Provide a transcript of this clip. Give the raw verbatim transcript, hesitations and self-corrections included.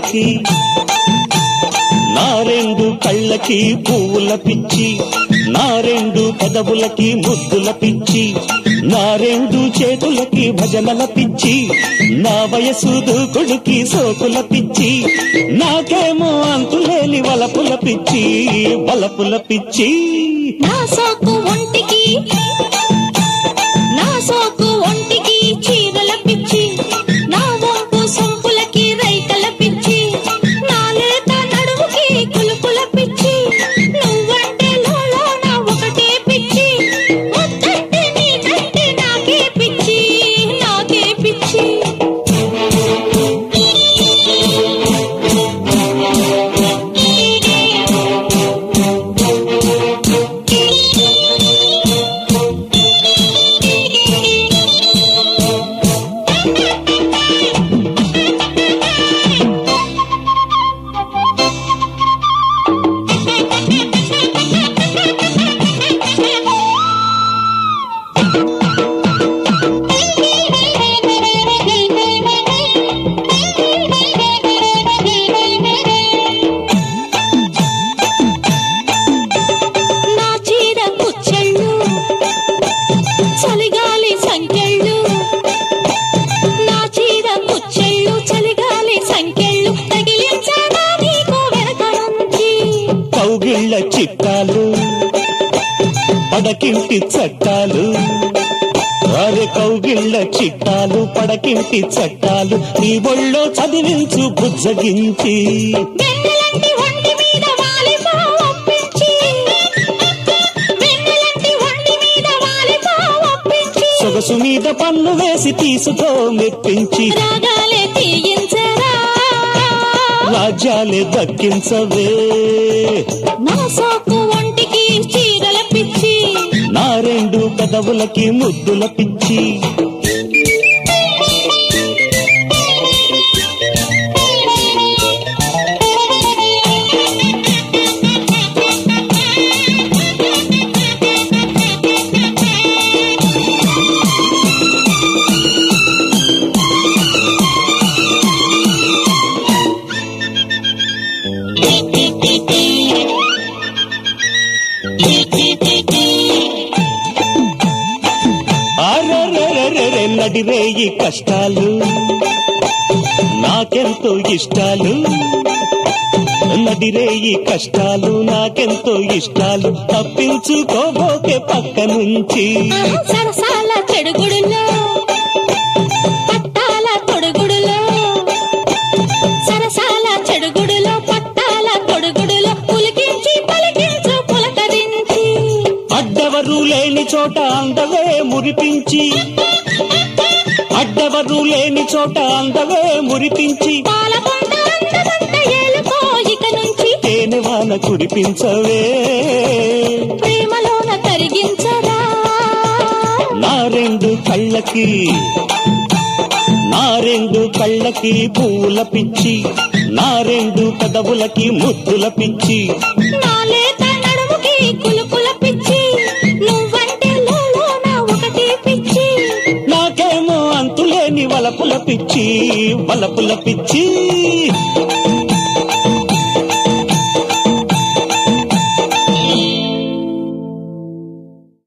కళ్ళకి నా రెండు కళ్ళకి పువ్వుల పిచ్చి, నా రెండు పెదవులకి ముద్దుల పిచ్చి, నా రెండు చేతులకి భజనల పిచ్చి, నా వయసు దూకుడికి సోకుల పిచ్చి, నాకేమో అంతులేని వలపుల పిచ్చి వలపుల పిచ్చి. నా సోకు ఒంటికి నా సోకు ఒంటికి చీరల పిచ్చి, నా వంపు సొంపులకి రైకల పిచ్చి, నా లేత నడుముకి కులుకుల పిచ్చి, నువ్వంటే లోలో నా ఒకటే పిచ్చి, ముద్దంటే నీకంటే నాకే పిచ్చి నాకే పిచ్చి. చలిగాలి సంకెళ్ళు నా చీర కుచ్చెళ్ళు, చలిగాలి సంకెళ్ళు తగిలించగా నీకు వెనక నుంచి. కౌగిళ్ళ చిట్టాలు పడకింటి చట్టాలు, అరే కౌగిళ్ళ చిట్టాలు పడకింటి చట్టాలు, నీ ఒళ్ళో చదివించు బుజ్జగించి. వెన్నెలంటి ఒంటి మీద వాలిపో ఒప్పించి, వెన్నెలంటి ఒంటి మీద వాలిపో ఒప్పించి, సొగసు మీద పన్ను వేసి తీసుకో మెప్పించి, రాగాలే తీయించరా రాజ్యాలే దక్కించవే. నా సోకు ఒంటికి చీరల పిచ్చి, నా రెండు పెదవులకి ముద్దుల పిచ్చి. అరెరెరెరెరె నడిరేయి కష్టాలు నాకెంతో ఇష్టాలు, నడిరేయి కష్టాలు నాకెంతో ఇష్టాలు, తప్పించుకోబోకే పక్క నుంచి. సరసాల చెడుగుడులో పట్టాల తొడుగుడులో, సరసాల చెడుగుడులో పట్టాల తొడుగుడులో, పులికించి పలికించు పులకరించి. అడ్డవరు లేని చోట అందవే మురిపించి, అడ్డవరు లేని చోట అందవే మురిపించి, పాలకొండ అందమంత ఏలుకో ఇక నుంచి. తేనె వాన కురిపించవే ప్రేమలోన కరిగించరా నా రెండు కళ్ళకి నా రెండు కళ్ళకి పువ్వుల పిచ్చి, నా రెండు పెదవులకి ముద్దుల పిచ్చి, నా లేత నడుముకి కులుకుల పిచ్చి, నువ్వంటే లోలో నా ఒకటి పిచ్చి, నాకేమో అంతులేని వలపుల పిచ్చి వలపుల పిచ్చి.